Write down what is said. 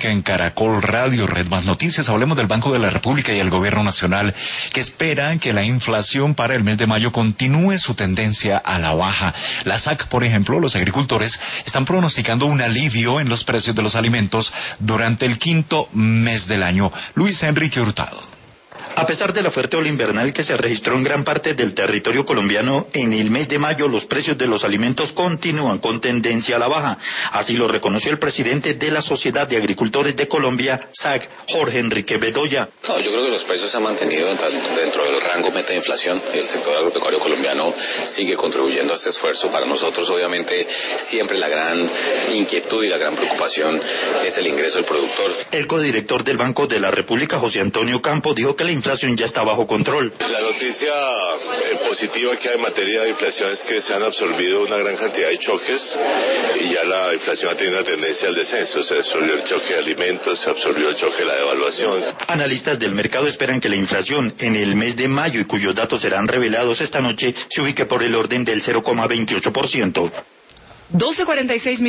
Económica en Caracol Radio, Red Más Noticias. Hablemos del Banco de la República y el Gobierno Nacional, que esperan que la inflación para el mes de mayo continúe su tendencia a la baja. La SAC, por ejemplo, los agricultores están pronosticando un alivio en los precios de los alimentos durante el quinto mes del año. Luis Enrique Hurtado. A pesar de la fuerte ola invernal que se registró en gran parte del territorio colombiano, en el mes de mayo los precios de los alimentos continúan con tendencia a la baja. Así lo reconoció el presidente de la Sociedad de Agricultores de Colombia, SAC, Jorge Enrique Bedoya. No, yo creo que los precios se han mantenido dentro del rango meta de inflación. El sector agropecuario colombiano sigue contribuyendo a este esfuerzo. Para nosotros, obviamente, siempre la gran inquietud y la gran preocupación es el ingreso del productor. El codirector del Banco de la República, José Antonio Campos, dijo que la inflación ya está bajo control. La noticia positiva que hay en materia de inflación es que se han absorbido una gran cantidad de choques y ya la inflación ha tenido una tendencia al descenso. Se absorbió el choque de alimentos, se absorbió el choque de la devaluación. Analistas del mercado esperan que la inflación en el mes de mayo, y cuyos datos serán revelados esta noche, se ubique por el orden del 0,28%. 12:46